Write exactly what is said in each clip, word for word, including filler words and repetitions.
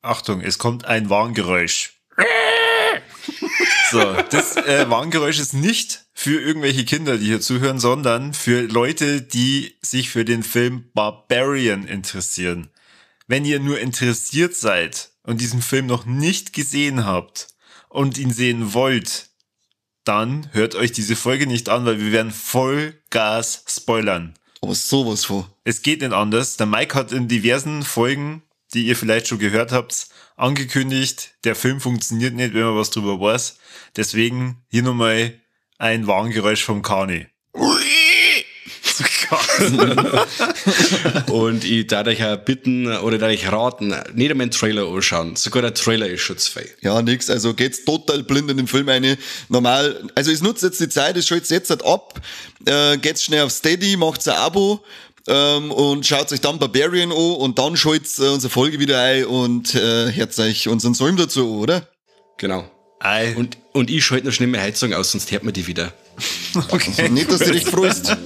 Achtung, es kommt ein Warngeräusch. So, das äh, Warngeräusch ist nicht für irgendwelche Kinder, die hier zuhören, sondern für Leute, die sich für den Film Barbarian interessieren. Wenn ihr nur interessiert seid und diesen Film noch nicht gesehen habt und ihn sehen wollt, dann hört euch diese Folge nicht an, weil wir werden Vollgas spoilern. Aber sowas von. Es geht nicht anders. Der Mike hat in diversen Folgen, die ihr vielleicht schon gehört habt, angekündigt, der Film funktioniert nicht, wenn man was drüber weiß. Deswegen hier nochmal ein Warngeräusch vom Kani. Und ich darf euch auch bitten oder darf euch raten, nicht einmal einen Trailer anschauen. Sogar der Trailer ist schutzfrei. Ja, nix. Also geht's total blind in den Film rein. Normal, also es nutzt jetzt die Zeit, es schaltet jetzt halt ab, äh, geht's schnell auf Steady, macht's ein Abo ähm, und schaut euch dann Barbarian an und dann schalt's äh, unsere Folge wieder ein und äh, hört euch unseren Film dazu an, oder? Genau. Ei. Und, und ich schalte noch schnell meine Heizung aus, sonst hört man die wieder. Okay. Also nicht, dass du dich freust.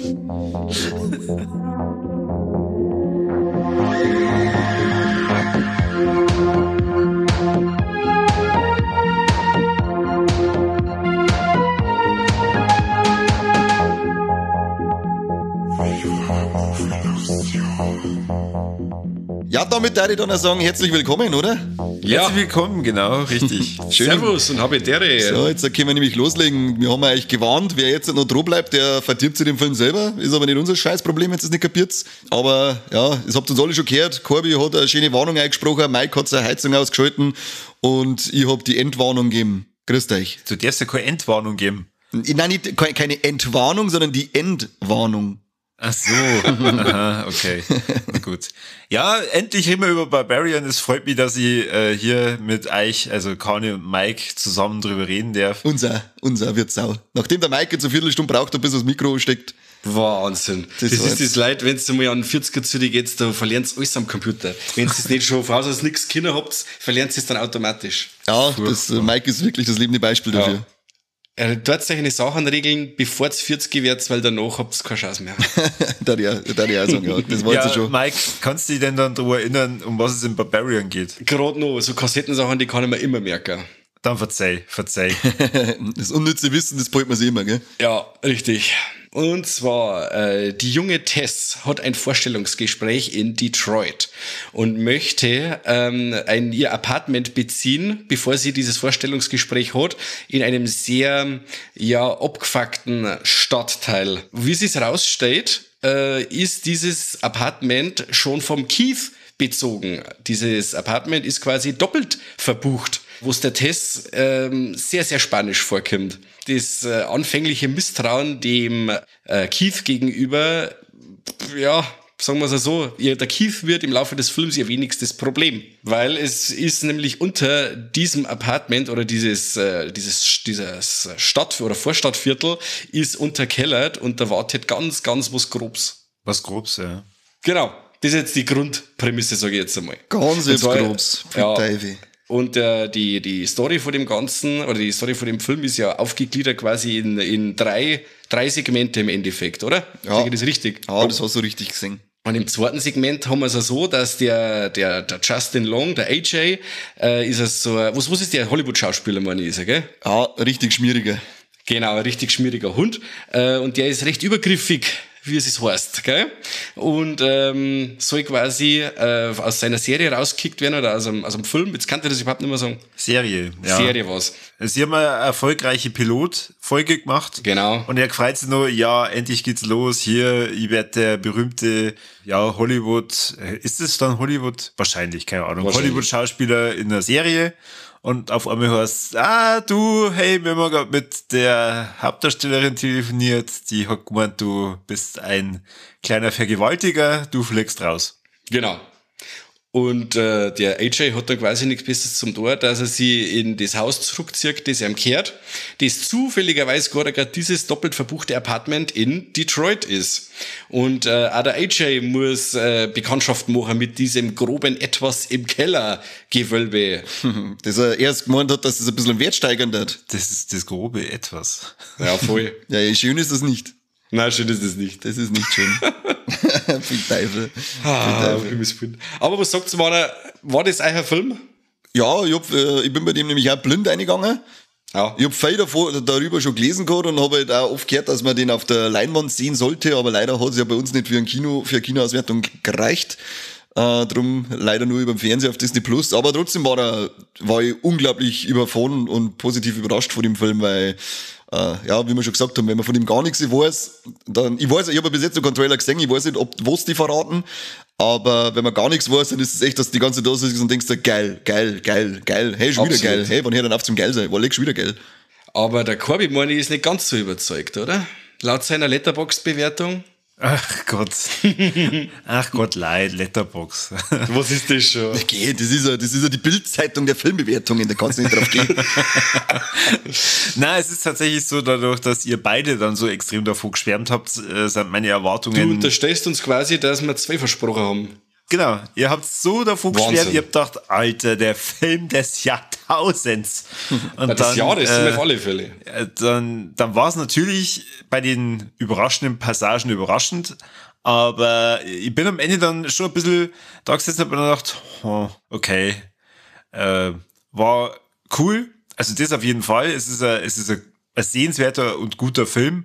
Ja, damit darf ich dann auch sagen, herzlich willkommen, oder? Ja. Herzlich willkommen, genau, richtig. Schön. Servus und Habitäre. So, jetzt können wir nämlich loslegen. Wir haben euch gewarnt, wer jetzt noch dran bleibt, der verdirbt sich den Film selber. Ist aber nicht unser Scheißproblem, wenn ihr es nicht kapiert. Aber ja, das habt ihr uns alle schon gehört. Corby hat eine schöne Warnung eingesprochen, Mike hat seine Heizung ausgeschalten und ich hab die Endwarnung gegeben. Grüßt euch. Du darfst ja keine Endwarnung geben. Nein, nicht, keine Entwarnung, sondern die Endwarnung. Ach so, aha, okay, gut. Ja, endlich reden wir über Barbarian. Es freut mich, dass ich äh, hier mit euch, also Kani und Mike, zusammen drüber reden darf. Unser, unser Wirtsau. Nachdem der Mike jetzt eine Viertelstunde braucht, bis er das Mikro steckt. Wahnsinn. Das Das, war ist das Leid, wenn du mal an vierziger zu dir geht, da verlernt alles am Computer. Wenn ihr es nicht schon voraus aus nichts Kinder habt, verlernt es dann automatisch. Ja, das, äh, Mike ist wirklich das lebende Beispiel dafür. Ja. Er tut sich eine Sachen regeln, bevor es vierzig wird, weil danach habt ihr keine Chance mehr. da die, da die auch sagen, ja, das wollt Ja, ihr schon. Mike, kannst du dich denn dann daran erinnern, um was es in Barbarian geht? Gerade noch, so Kassettensachen, die kann ich mir immer merken. Dann verzeih, verzeih. Das unnütze Wissen, das behalten wir sich immer, gell? Ja, richtig. Und zwar, äh, die junge Tess hat ein Vorstellungsgespräch in Detroit und möchte ähm, ein, ihr Apartment beziehen, bevor sie dieses Vorstellungsgespräch hat, in einem sehr, ja, abgefuckten Stadtteil. Wie sie es rausstellt, äh, ist dieses Apartment schon vom Keith bezogen. Dieses Apartment ist quasi doppelt verbucht, wo es der Tess ähm, sehr, sehr spanisch vorkommt. Das äh, anfängliche Misstrauen dem äh, Keith gegenüber, ja, sagen wir es so, ihr, der Keith wird im Laufe des Films ihr wenigstes Problem, weil es ist nämlich unter diesem Apartment oder dieses, äh, dieses, dieses Stadt- oder Vorstadtviertel ist unterkellert und da wartet ganz, ganz was Grobs. Was Grobs, ja. Genau. Das ist jetzt die Grundprämisse, sage ich jetzt einmal. Ganz Und zwar, grobs. ja, Teufel. und äh, die, die Story von dem Ganzen, oder die Story von dem Film ist ja aufgegliedert quasi in, in drei, drei Segmente im Endeffekt, oder? Ja. Sag ich das richtig? Ja, das hast du richtig gesehen. Und im zweiten Segment haben wir es ja so, dass der, der, der Justin Long, der A J, äh, ist es so, was, was ist der Hollywood-Schauspieler, meine ich, ist er, gell? Ja, richtig schmieriger. Genau, ein richtig schmieriger Hund. Äh, und der ist recht übergriffig, wie es ist heißt, gell? Und ähm, soll quasi äh, aus seiner Serie rausgekickt werden oder aus einem, aus einem Film. Jetzt kann ich das überhaupt nicht mehr sagen. Serie, ja. Serie was. Sie haben eine erfolgreiche Pilotfolge gemacht. Genau. Und er freut sich nur, ja, endlich geht's los. Hier, ich werde der berühmte, ja, Hollywood, ist es dann Hollywood? Wahrscheinlich, keine Ahnung. Hollywood-Schauspieler in der Serie. Und auf einmal hörst ah, du, hey, wir haben gerade mit der Hauptdarstellerin telefoniert. Die hat gemeint, du bist ein kleiner Vergewaltiger, du fliegst raus. Genau. Und äh, der A J hat dann quasi nichts Besseres zum Tor, dass er sie in das Haus zurückzieht, das ihm gehört, das zufälligerweise gerade dieses doppelt verbuchte Apartment in Detroit ist. Und äh, auch der A J muss äh, Bekanntschaft machen mit diesem groben Etwas im Kellergewölbe. Das er erst gemeint hat, dass es ein bisschen Wert steigern wird. Das ist das grobe Etwas. Ja, voll. Ja, schön ist das nicht. Nein, schön ist das nicht. Das ist nicht schön. Viel Teufel. Ah, Viel Teufel. Aber was sagt's, war, war das euer Film? Ja, ich, hab, äh, ich bin bei dem nämlich auch blind eingegangen. Ja. Ich habe viel davor, darüber schon gelesen gehabt und habe halt auch oft gehört, dass man den auf der Leinwand sehen sollte, aber leider hat es ja bei uns nicht für ein Kino, für eine Kinoauswertung gereicht. Äh, drum leider nur über den Fernseher auf Disney Plus. Aber trotzdem war, er, war ich unglaublich überfahren und positiv überrascht von dem Film, weil, äh, ja, wie wir schon gesagt haben, wenn man von ihm gar nichts weiß, dann, ich weiß, ich habe bis jetzt noch keinen Trailer gesehen, ich weiß nicht, ob was die verraten, aber wenn man gar nichts weiß, dann ist es echt, dass die ganze Dose ist und denkst, geil, geil, geil, geil, hey, schon wieder Absolut. geil, hey, wann hört dann auf zum geil sein, war leg schon wieder geil. Aber der Corby, meine ich, ist nicht ganz so überzeugt, oder? Laut seiner Letterboxd-Bewertung. Ach Gott. Ach Gott, leid, Letterbox. Was ist das schon? Okay, das ist ja, das ist ja die Bildzeitung der Filmbewertungen, da kannst du nicht drauf gehen. Na, es ist tatsächlich so, dadurch, dass ihr beide dann so extrem davor geschwärmt habt, äh, sind meine Erwartungen... Du unterstellst uns quasi, dass wir zwei versprochen haben. Genau, ihr habt so davor Wahnsinn. geschwärmt, ihr habt gedacht, Alter, der Film des Jahrtausends. Und Ja, das dann, Jahr, das sind wir äh, auf alle Fälle. äh, dann, dann war es natürlich bei den überraschenden Passagen überraschend, aber ich bin am Ende dann schon ein bisschen da gesessen und hab mir gedacht, oh, okay, äh, war cool, also das auf jeden Fall, es ist ein, es ist ein, ein sehenswerter und guter Film,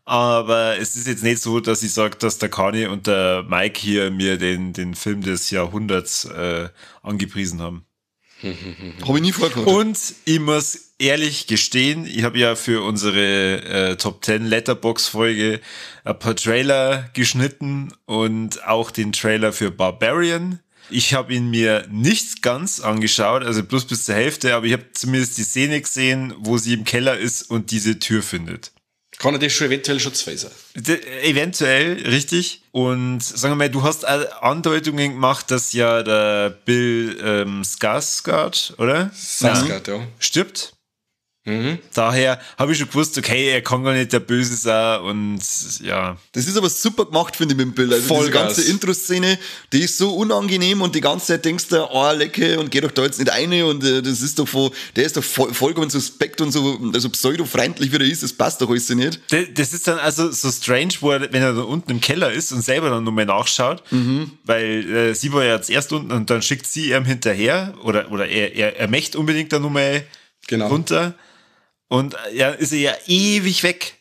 aber es ist jetzt nicht so, dass ich sage, dass der Kani und der Mike hier mir den, den Film des Jahrhunderts äh, angepriesen haben. Habe ich nie vorgehabt. Und ich muss ehrlich gestehen, ich habe ja für unsere äh, Top zehn Letterbox-Folge ein paar Trailer geschnitten und auch den Trailer für Barbarian. Ich habe ihn mir nicht ganz angeschaut, also bloß bis zur Hälfte, aber ich habe zumindest die Szene gesehen, wo sie im Keller ist und diese Tür findet. Kann er das schon eventuell schon zwei sein? De- eventuell, richtig. Und sagen wir mal, du hast auch Andeutungen gemacht, dass ja der Bill ähm, Skarsgård, oder? Skarsgård, ja. Stirbt. Mhm. Daher habe ich schon gewusst, okay, er kann gar nicht der Böse sein und ja. Das ist aber super gemacht, finde ich, mit dem Bild. Also diese Vollgas. ganze Intro-Szene, die ist so unangenehm und die ganze Zeit denkst du, oh, lecke und geh doch da jetzt nicht rein und äh, das ist doch voll, der ist doch voll, vollkommen suspekt und so, also pseudo-freundlich wie er ist, das passt doch alles nicht. Das, das ist dann also so strange, wo er, wenn er da unten im Keller ist und selber dann nochmal nachschaut, mhm. weil äh, sie war ja jetzt erst unten und dann schickt sie ihm hinterher oder, oder er, er, er möchte unbedingt da nochmal Genau. runter. Und ja, ist er ja ewig weg.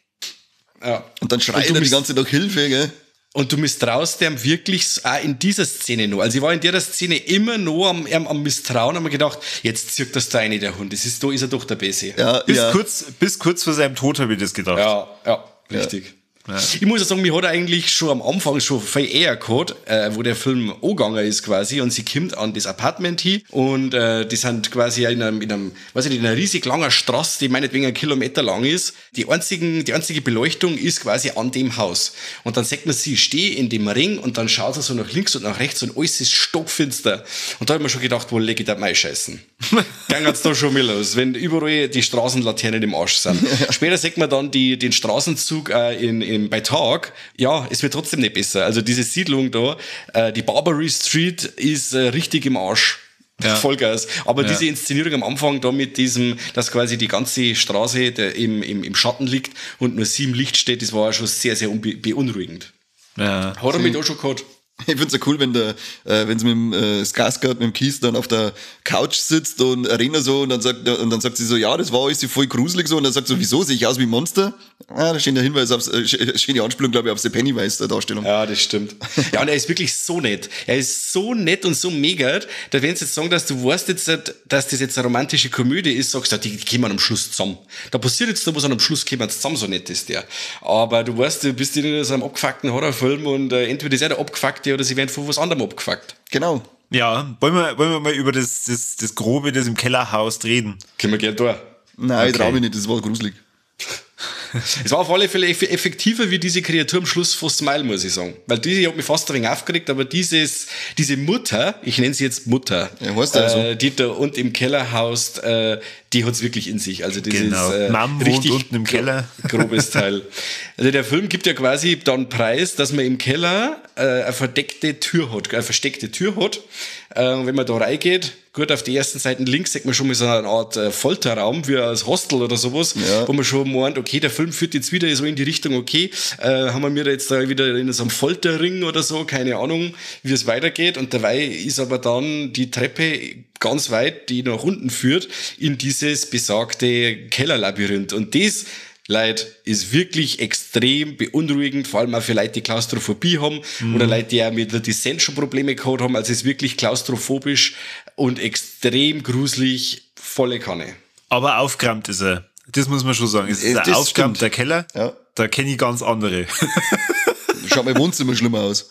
Ja. Und dann schreit Und du er die misst- ganze Zeit nach Hilfe, gell? Und du misstraust dem wirklich auch in dieser Szene noch. Also ich war in der Szene immer noch am, am, am Misstrauen, habe mir gedacht, jetzt zirkt das da eine der Hund. Das ist, da ist er doch der Bese. Ja, Bis, ja. kurz, bis kurz vor seinem Tod habe ich das gedacht. Ja, ja, richtig. Ja. Ich muss ja sagen, mir hat er eigentlich schon am Anfang schon viel eher gehabt, äh, wo der Film angegangen ist quasi und sie kommt an das Apartment hin und äh, die sind quasi in einem, in einem, weiß ich nicht, in einer riesig langen Straße, die meinetwegen einen Kilometer lang ist. Die einzigen, die einzige Beleuchtung ist quasi an dem Haus. Und dann sagt man, sie steht in dem Ring und dann schaut sie so nach links und nach rechts und alles ist stockfinster. Und da habe ich mir schon gedacht, wo leg ich da mal scheißen? Dann geht's da schon mal los, wenn überall die Straßenlaternen im Arsch sind. Später sieht man dann die, den Straßenzug äh, in, in, bei Tag. Ja, es wird trotzdem nicht besser. Also diese Siedlung da, äh, die Barbary Street ist äh, richtig im Arsch. Ja. Vollgas. Aber Ja. diese Inszenierung am Anfang da mit diesem, dass quasi die ganze Straße der im, im, im Schatten liegt und nur sie im Licht steht, das war schon sehr, sehr unbe- beunruhigend. Ja. Hat er mich da schon gehabt? Ich find's ja cool, wenn der, äh, wenn sie mit dem äh, Skarsgård, mit dem Kies dann auf der Couch sitzt und Arena so und dann sagt und dann sagt sie so, ja, das war alles voll gruselig so und dann sagt so, wieso sehe ich aus wie ein Monster? Ah, da steht der Hinweis auf, äh, schöne Anspielung, glaube ich, auf die Pennywise der Darstellung. Ja, das stimmt. Ja, und er ist wirklich so nett. Er ist so nett und so mega, da wenn sie jetzt sagen, dass du weißt jetzt, dass das jetzt eine romantische Komödie ist, sagst du, die kommen am Schluss zusammen. Da passiert jetzt da was und am Schluss kommen sie zusammen, so nett ist der. Aber du weißt, du bist in so einem abgefuckten Horrorfilm und äh, entweder ist er der Abgefuckte oder sie werden von was anderem abgefuckt. Genau. Ja, wollen wir, wollen wir mal über das, das, das Grobe, das im Kellerhaus reden? Können wir gerne da. Nein, ich Okay. trau mich nicht, das war gruselig. Es war auf alle Fälle eff- effektiver wie diese Kreatur am Schluss von Smile, muss ich sagen. Weil diese hat mich fast ein wenig aufgeregt, aber dieses, diese Mutter, ich nenne sie jetzt Mutter, Ja, heißt ja äh, die da unten im Keller haust, äh, die hat's wirklich in sich. Also das Genau. ist äh, Mom wohnt richtig unten im Keller. grobes Teil. Also der Film gibt ja quasi dann Preis, dass man im Keller äh, eine verdeckte Tür hat, eine versteckte Tür hat, Äh, wenn man da reingeht, gut, auf die ersten Seiten links sieht man schon mal so eine Art äh, Folterraum, wie als Hostel oder sowas, Ja. wo man schon meint, okay, der Film führt jetzt wieder so in die Richtung, okay, äh, haben wir mir jetzt da wieder in so einem Folterring oder so, keine Ahnung, wie es weitergeht. Und dabei ist aber dann die Treppe ganz weit, die nach unten führt, in dieses besagte Kellerlabyrinth. Und das, Leute, ist wirklich extrem beunruhigend, vor allem auch für Leute, die Klaustrophobie haben mhm. oder Leute, die auch mit der Descent schon Probleme gehabt haben. Also es ist wirklich klaustrophobisch und extrem gruselig, volle Kanne. Aber aufgeräumt ist er. Das muss man schon sagen. Es ist Das ein aufgeräumter stimmt. Keller. Ja. Da kenne ich ganz andere. Schaut mein Wohnzimmer schlimmer aus.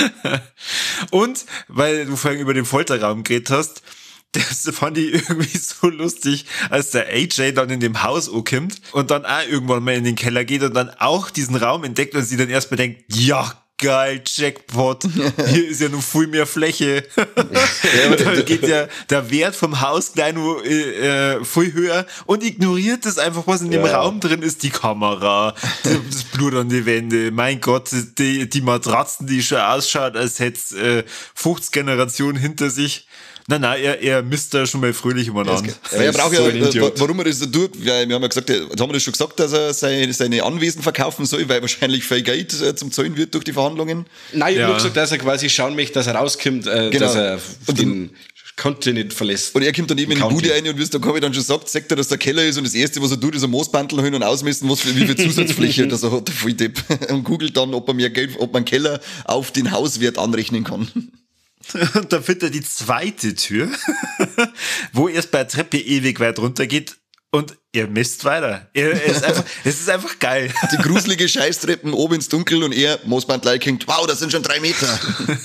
Und, weil du vorhin über den Folterraum geredet hast, das fand ich irgendwie so lustig, als der A J dann in dem Haus ankommt und dann auch irgendwann mal in den Keller geht und dann auch diesen Raum entdeckt und sie dann erstmal denkt, ja, geil, Jackpot, hier ist ja noch viel mehr Fläche. Ja, da geht ja der Wert vom Haus gleich nur äh, viel höher und ignoriert das einfach, was in dem Ja. Raum drin ist, die Kamera, das Blut an die Wände, mein Gott, die, die Matratzen, die schon ausschaut, als hätte es äh, fünfzig Generationen hinter sich. Nein, nein, er, er misst da schon mal fröhlich umeinander. Weil er ist braucht so ja, ein äh, Idiot. warum er das so tut, weil wir haben ja gesagt, jetzt haben wir das schon gesagt, dass er seine, seine Anwesen verkaufen soll, weil wahrscheinlich viel Geld äh, zum Zahlen wird durch die Verhandlungen. Nein, ich Ja. habe nur gesagt, dass er quasi schauen möchte, dass er rauskommt, äh, Genau. dass er Und den Kontinent verlässt. Und er kommt dann eben in die County. Bude rein und wie es der Kobi dann schon sagt, sagt er, dass der Keller ist und das Erste, was er tut, ist ein Moosbandel hin und ausmessen, was für, wie viel Zusatzfläche das er hat, der Volldepp. Und googelt dann, ob er mehr Geld, ob man Keller auf den Hauswert anrechnen kann. Und dann findet er die zweite Tür, wo erst bei der Treppe ewig weit runter geht und er misst weiter. Er, er ist einfach, es ist einfach geil. Die gruselige Scheißtreppen oben ins Dunkel und er, Moosbandel, hängt, wow, das sind schon drei Meter.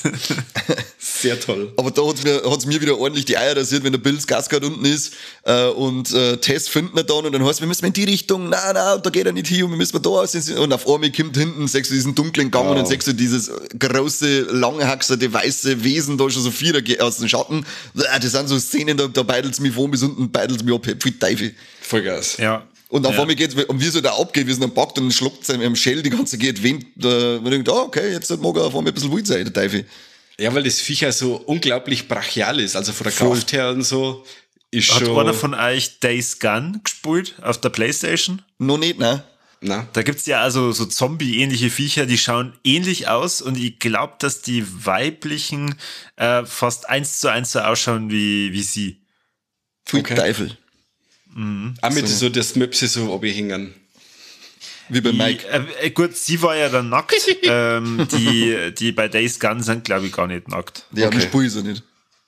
Sehr toll. Aber da hat's mir, hat's mir wieder ordentlich die Eier rasiert, wenn der Bill Skarsgård unten ist äh, und äh, Tess finden wir dann und dann heißt wir müssen in die Richtung, nein, nein, da geht er nicht hin und wir müssen da aus. Und auf einmal kommt hinten, sechst du diesen dunklen Gang Wow. und dann sechst du dieses große, langhaxerte, weiße Wesen da schon so vierer aus dem Schatten. Das sind so Szenen, da, da beidelt's mich von bis unten, beidelt's mich ab, viel Teufel. Vollgas. Ja. Und auf Ja. einmal geht's, und wie so der abgeht, wie es dann packt und schluckt seinem Shell die ganze geht, wenn, da, man denkt, ah, okay, jetzt mag er auf einmal ein bisschen wild sein, der Teufel. Ja, weil das Viech ja so unglaublich brachial ist, also von der Voll. Kraft her und so, ist Hat schon... einer von euch Days Gone gespielt auf der Playstation? Noch nicht, ne? Na, Da gibt's ja also so Zombie-ähnliche Viecher, die schauen ähnlich aus und ich glaube, dass die weiblichen äh, fast eins zu eins so ausschauen wie, wie sie. Viel Okay. Teufel. auch mit so, das Möpse so abhängen. Wie bei Die, Mike. äh, gut, sie war ja dann nackt. ähm, die, die bei Days Gone sind, glaube ich, gar nicht nackt. Ja, Okay. okay. Spiel ist er nicht.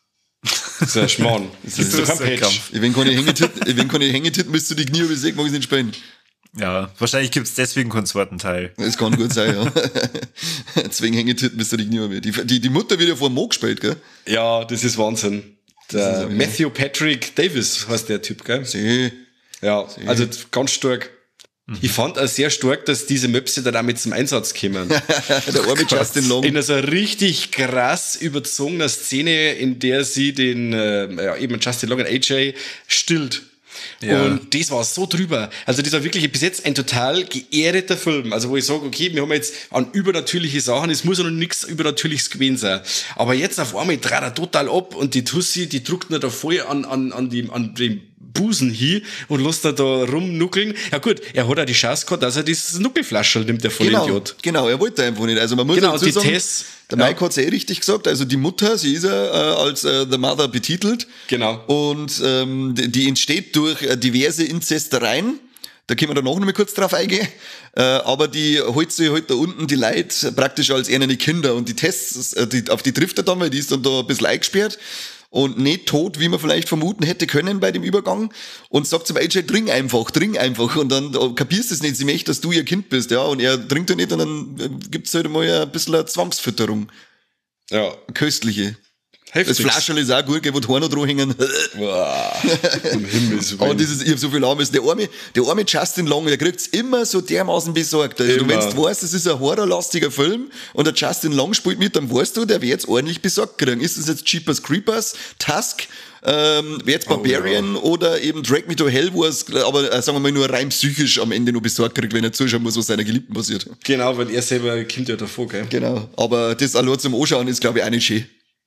Das ist ein Schmarrn. Das ist Das doch ist kein ein Patch. Kampf. Wenn keine Hängetitten, wenn keine Hängetitten bis zu die Knie übersehen, mag ich es nicht spielen. Ja, wahrscheinlich gibt's deswegen keinen zweiten Teil. Das kann gut sein, ja. Deswegen Hängetitten bis zu die Knie. Die, die, die Mutter wird ja vor dem Mo gespielt, gell? Ja, das ist Wahnsinn. Der Matthew Patrick Davis heißt der Typ, gell? See. Ja, also ganz stark. Ich fand auch sehr stark, dass diese Möpse dann auch mit zum Einsatz kommen. Der arme Justin Long. In so einer richtig krass überzogener Szene, in der sie den, äh, ja, eben Justin Long und A J stillt. Ja. Und das war so drüber. Also das war wirklich bis jetzt ein total geehrter Film. Also wo ich sage, okay, wir haben jetzt an übernatürliche Sachen, es muss ja noch nichts Übernatürliches gewesen sein. Aber jetzt auf einmal dreht er total ab und die Tussi, die drückt ihn da voll an, an, an, die, an den Busen hin und lässt ihn da rumnuckeln. Ja gut, er hat auch die Chance gehabt, dass er dieses Nuckelflascherl nimmt, der Genau, Vollidiot. genau, er wollte einfach nicht. Also man muss Genau, dazu die sagen, Tess, der ja. Mike hat's eh richtig gesagt, also die Mutter, sie ist ja äh, als äh, The Mother betitelt. Genau. Und ähm, die, die entsteht durch äh, diverse Inzestereien. Da können wir danach noch mal kurz drauf eingehen. Äh, aber die holt sich halt da unten die Leute praktisch als eherne Kinder. Und die Tests, äh, die, auf die trifft er dann, weil die ist dann da ein bisschen eingesperrt. Und nicht tot, wie man vielleicht vermuten hätte können bei dem Übergang. Und sagt zum A J, trink einfach, trink einfach. Und dann äh, kapierst du es nicht, sie möchte, dass du ihr Kind bist. Ja, und er trinkt ja nicht und dann äh, gibt's halt mal ein bisschen eine Zwangsfütterung. Ja. Eine köstliche. Das Heftig. Flascherl ist auch gut, gell, wo die Horner dran hängen. Boah, um Himmels Aber Willen. dieses, ich hab so viel Armes. Der arme, der arme Justin Long, der kriegt's immer so dermaßen besorgt. Also, du, Immer. wenn du weißt, das ist ein horrorlastiger Film und der Justin Long spielt mit, dann weißt du, der wird jetzt ordentlich besorgt kriegen. Ist das jetzt Jeepers Creepers, Tusk, ähm, wird jetzt Barbarian oder eben Drag Me to Hell, wo er es, aber äh, sagen wir mal, nur rein psychisch am Ende noch besorgt kriegt, wenn er zuschauen muss, was seiner Geliebten passiert. Genau, weil er selber kommt ja davor, gell? Genau. Aber das allein zum Anschauen ist, glaube ich, auch nicht schön.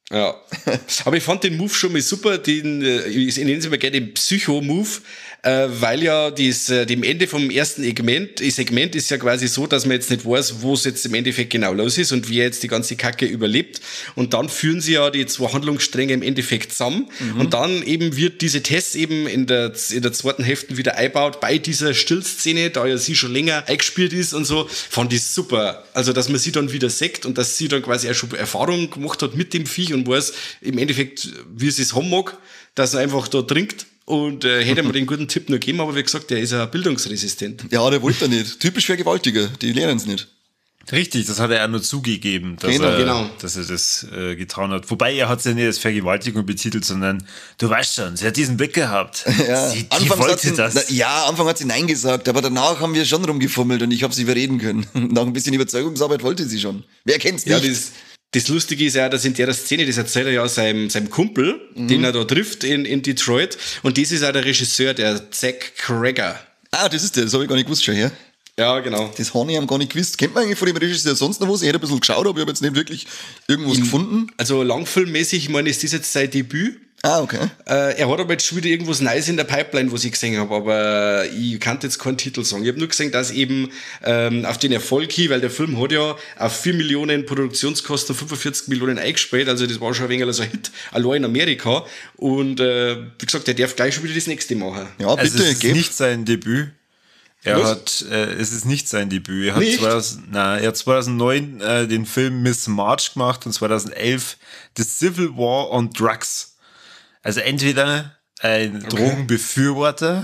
Ja. Aber ich fand den Move schon mal super, den, ich nenne es immer gerne den Psycho-Move, äh, weil ja dies, dem Ende vom ersten Segment, Segment ist ja quasi so, dass man jetzt nicht weiß, wo es jetzt im Endeffekt genau los ist und wie er jetzt die ganze Kacke überlebt. Und dann führen sie ja die zwei Handlungsstränge im Endeffekt zusammen. Mhm. Und dann eben wird diese Tess eben in der, in der zweiten Hälfte wieder eingebaut bei dieser Stillszene, da ja sie schon länger eingespielt ist und so, fand ich super. Also, dass man sie dann wieder sieht und dass sie dann quasi auch schon Erfahrung gemacht hat mit dem Viech und weiß im Endeffekt, wie es es haben mag, dass er einfach da trinkt. Und äh, hätte mir den guten Tipp nur gegeben, aber wie gesagt, der ist ja bildungsresistent. Ja, der wollte er nicht. Typisch Vergewaltiger, die lernen es nicht. Richtig, das hat er auch nur zugegeben, dass, genau, er, genau. dass er das äh, getan hat. Wobei er hat es ja nicht als Vergewaltigung betitelt, sondern du weißt schon, sie hat diesen Blick gehabt. Ja, sie, die Anfangs wollte hat sie, das. Na, ja, Anfang hat sie Nein gesagt, aber danach haben wir schon rumgefummelt und ich habe sie überreden können. Nach ein bisschen Überzeugungsarbeit wollte sie schon. Wer kennt's nicht? Ja, das, das Lustige ist ja, dass in der Szene, das erzählt er ja seinem, seinem Kumpel, mhm. den er da trifft in, in Detroit. Und das ist auch der Regisseur, der Zack Cregger. Ah, das ist der, das habe ich gar nicht gewusst schon, ja? Ja, genau. Das habe ich ihm gar nicht gewusst. Kennt man eigentlich von dem Regisseur sonst noch was? Ich hätte ein bisschen geschaut, aber ich habe jetzt nicht wirklich irgendwas in, gefunden. Also langfilmmäßig, ich meine, ist das jetzt sein Debüt? Ah, okay. Äh, er hat aber jetzt schon wieder irgendwas Neues in der Pipeline, was ich gesehen habe, aber ich kann jetzt keinen Titel sagen. Ich habe nur gesehen, dass eben ähm, auf den Erfolg hin, weil der Film hat ja auf vier Millionen Produktionskosten fünfundvierzig Millionen eingespielt, also das war schon ein wenig so ein Hit, allein in Amerika. Und äh, wie gesagt, der darf gleich schon wieder das nächste machen. Ja, bitte, also es ist geb. nicht sein Debüt. Er Was? hat, äh, es ist nicht sein Debüt. Er hat, Nicht? zweitausend, nein, er hat zweitausendneun äh, den Film Miss March gemacht und zweitausendelf The Civil War on Drugs. Also entweder ein okay. Drogenbefürworter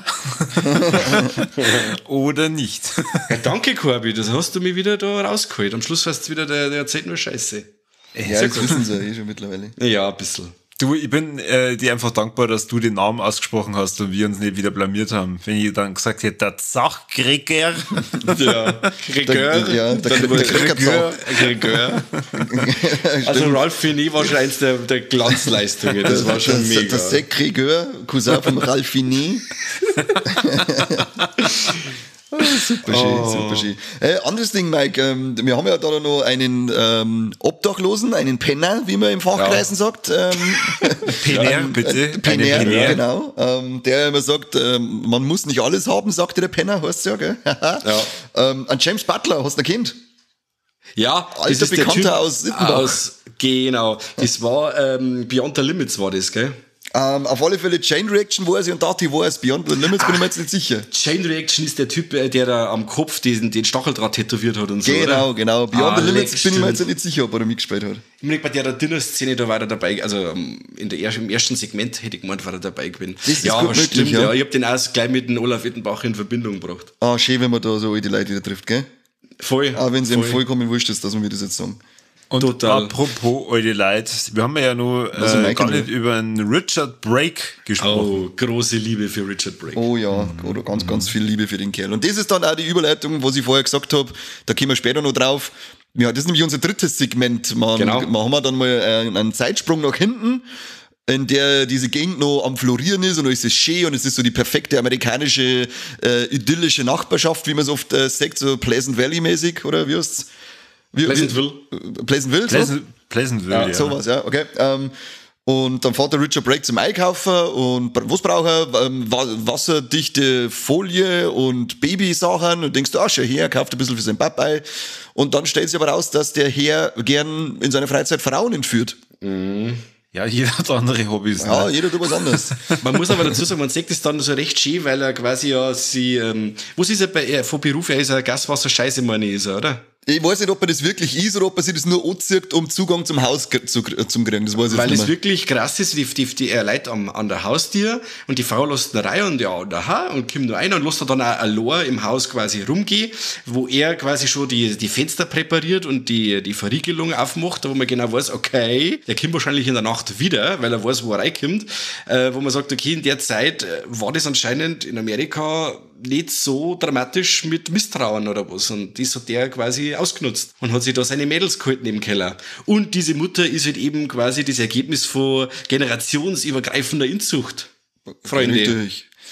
oder nicht. Ja, danke, Corby, das hast du mich wieder da rausgeholt. Am Schluss hast du wieder, der, der erzählt nur Scheiße. Ja, das wissen sie eh schon mittlerweile. Ja, ein bisschen. Du, ich bin äh, dir einfach dankbar, dass du den Namen ausgesprochen hast und wir uns nicht wieder blamiert haben. Wenn ich dann gesagt hätte, der Zachgregor. Ja, Gregor. Ja, der Gregor. Gregor. Also Ralph Fiennes war schon eins der, der Glanzleistungen. Das war schon das, mega. Der Zack Gregor, Cousin von Ralph Fiennes. Super schön, oh. super schön. Äh, anderes Ding, Mike, ähm, wir haben ja da noch einen ähm, Obdachlosen, einen Penner, wie man im Fachkreisen ja. sagt. Ähm, Penner, ähm, bitte. Äh, Penner, Penner, genau. Ähm, der immer sagt, ähm, man muss nicht alles haben, sagte der Penner, heißt ja, gell? ja. ähm, an James Butler, hast du ein Kind? Ja, alter das ist Bekannter der typ aus Sittenbach. Aus, genau, das war ähm, Beyond the Limits war das, gell? Um, auf alle Fälle Chain Reaction war es und Darty war es. Beyond the Limits ah, bin ich mir jetzt nicht sicher. Chain Reaction ist der Typ, der da am Kopf diesen, den Stacheldraht tätowiert hat und so, Genau, oder? genau. Beyond ah, the Limits leck, bin ich mir jetzt nicht sicher, ob er da mitgespielt hat. Ich meine, bei der Dinner-Szene, da war er dabei, also in der ersten, im ersten Segment hätte ich gemeint, war er dabei gewesen. Das ist ja, gut aber möglich, stimmt, ja. ja. Ich hab den auch gleich mit dem Olaf Wittenbach in Verbindung gebracht. Ah, schön, wenn man da so alte Leute wieder trifft, gell? Voll. Auch wenn es voll. ihm vollkommen wurscht ist, dass wir das jetzt sagen. Und Total. apropos alte Leute, wir haben ja nur äh, gar nicht über einen Richard Brake gesprochen. Oh, große Liebe für Richard Brake. Oh ja, oder ganz, ganz viel Liebe für den Kerl. Und das ist dann auch die Überleitung, was ich vorher gesagt habe, da kommen wir später noch drauf. Ja, das ist nämlich unser drittes Segment. Man, genau. Machen wir dann mal einen Zeitsprung nach hinten, in der diese Gegend noch am Florieren ist und es ist schön und es ist so die perfekte amerikanische, äh, idyllische Nachbarschaft, wie man es oft äh, sagt, so Pleasant Valley mäßig, oder wie heißt's? Wie, Pleasantville. Wie, Pleasantville, so? Pleasant, Pleasantville, ja, ja. Sowas, ja, okay. Ähm, und dann fährt der Richard Brake zum Einkaufen und was braucht er? Ähm, wasserdichte Folie und Babysachen und denkst du, ah, schau her, kauft ein bisschen für seinen Papa. Und dann stellt sich aber raus, dass der Herr gern in seiner Freizeit Frauen entführt. Mhm. Ja, jeder hat andere Hobbys. Ja, ne? jeder tut was anderes. Man muss aber dazu sagen, man sieht das dann so recht schön, weil er quasi ja sie, ähm, was ist er bei, er, von Beruf, er ist ein Gaswasser-Scheiße, meine ich, ist er, oder? Ich weiß nicht, ob er das wirklich ist oder ob er sich das nur anzieht, um Zugang zum Haus zu, zu kriegen. Das weiß ich Weil nicht es mehr. wirklich krass ist, die, die, die er leidet an, an der Haustür und die Frau lässt ihn rein und ja, und aha, und kommt nur rein und lässt er dann auch allein im Haus quasi rumgehen, wo er quasi schon die, die Fenster präpariert und die, die Verriegelung aufmacht, wo man genau weiß, okay, der kommt wahrscheinlich in der Nacht wieder, weil er weiß, wo er reinkommt, äh, wo man sagt, okay, in der Zeit äh, war das anscheinend in Amerika nicht so dramatisch mit Misstrauen oder was. Und das hat der quasi ausgenutzt und hat sich da seine Mädels gehalten im Keller. Und diese Mutter ist halt eben quasi das Ergebnis von generationsübergreifender Inzucht. Freunde. Richtig.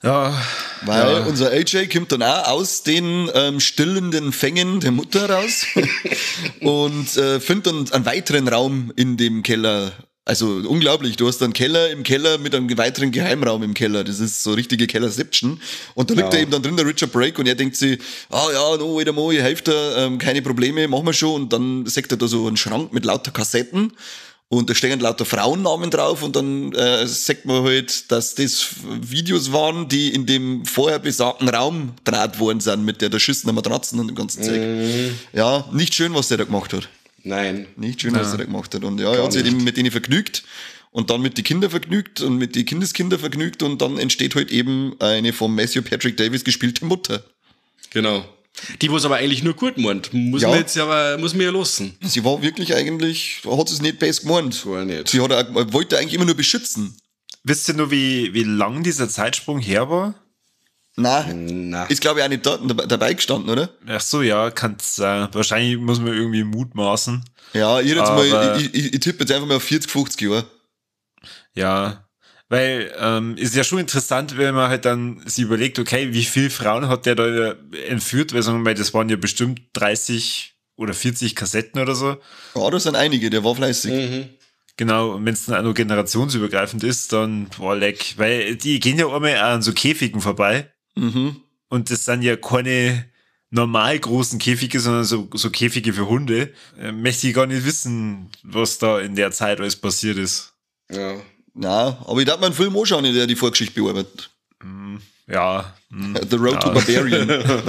Ja. Weil ja. unser A J kommt dann auch aus den ähm, stillenden Fängen der Mutter raus und äh, findet dann einen weiteren Raum in dem Keller. Also unglaublich, du hast einen Keller im Keller mit einem weiteren Geheimraum im Keller. Das ist so richtige Kellerception. Und da liegt Ja. er eben dann drin, der Richard Brake, und er denkt sich, ah ja, no, wieder mal, ihr helft da, ähm, keine Probleme, machen wir schon. Und dann sagt er da so einen Schrank mit lauter Kassetten. Und da stehen lauter Frauennamen drauf und dann äh, sagt man halt, dass das Videos waren, die in dem vorher besagten Raum gedreht worden sind, mit der der schissenen Matratzen und dem ganzen Zeug. Mhm. Ja, nicht schön, was der da gemacht hat. Nein. Nicht schön, was er da gemacht hat. Und ja, er hat sich nicht. eben mit denen vergnügt und dann mit den Kindern vergnügt und mit den Kindeskinder vergnügt und dann entsteht halt eben eine von Matthew Patrick Davis gespielte Mutter. Genau. Die, wo es aber eigentlich nur gut meint. Muss Ja. man jetzt aber, muss man ja lassen. Sie war wirklich eigentlich, hat es nicht best gemeint. Gar nicht. Sie hat auch, wollte eigentlich immer nur beschützen. Wisst ihr nur, wie, wie lang dieser Zeitsprung her war? Nein, Na. ist glaube ich auch nicht dort dabei, dabei gestanden, oder? Ach so, ja, kann's sein. Wahrscheinlich muss man irgendwie mutmaßen. Ja, ich, jetzt Aber- mal, ich, ich, ich tippe jetzt einfach mal auf vierzig, fünfzig Jahre. Ja, weil ähm, ist ja schon interessant, wenn man halt dann sich überlegt, okay, wie viele Frauen hat der da entführt? Weil sagen wir mal, das waren ja bestimmt dreißig oder vierzig Kassetten oder so. Ja, da sind einige, der war fleißig. Mhm. Genau, und wenn es dann auch noch generationsübergreifend ist, dann boah, leck. Weil die gehen ja einmal an so Käfigen vorbei. Mhm. Und das sind ja keine normal großen Käfige, sondern so, so Käfige für Hunde. Äh, möchte ich gar nicht wissen, was da in der Zeit alles passiert ist. Ja. Na, aber ich darf mir einen Film anschauen, der die Vorgeschichte bearbeitet. Ja. hm, The Road ja. to Barbarian.